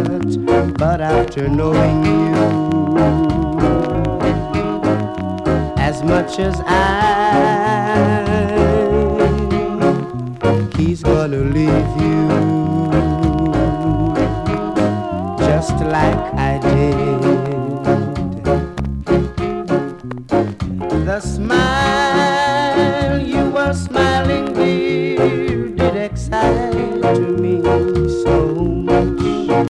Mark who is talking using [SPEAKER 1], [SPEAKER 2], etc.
[SPEAKER 1] but after knowing you as much as he's gonna leave you just like I did.